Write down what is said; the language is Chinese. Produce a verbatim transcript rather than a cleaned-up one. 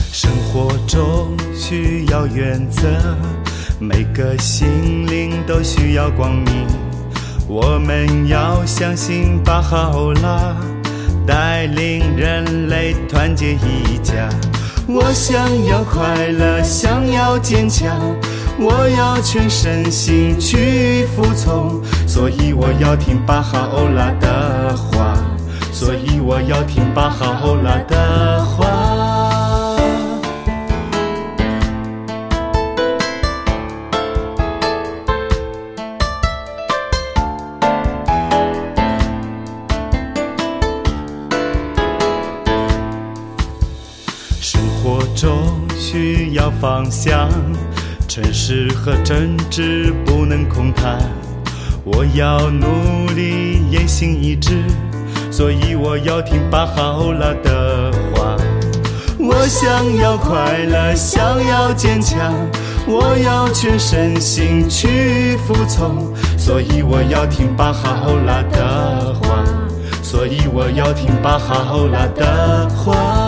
生活中需要原则，每个心灵都需要光明。我们要相信巴哈欧拉带领人类团结一家。我想要快乐，想要坚强，我要全身心去服从，所以我要听巴哈欧拉的话，所以我要听巴哈欧拉的话。生活中需要方向，诚实和真挚不能空谈。我要努力言行一致，所以我要听巴哈欧拉的话。我想要快乐，想要坚强，我要全身心去服从，所以我要听巴哈欧拉的话，所以我要听巴哈欧拉的话。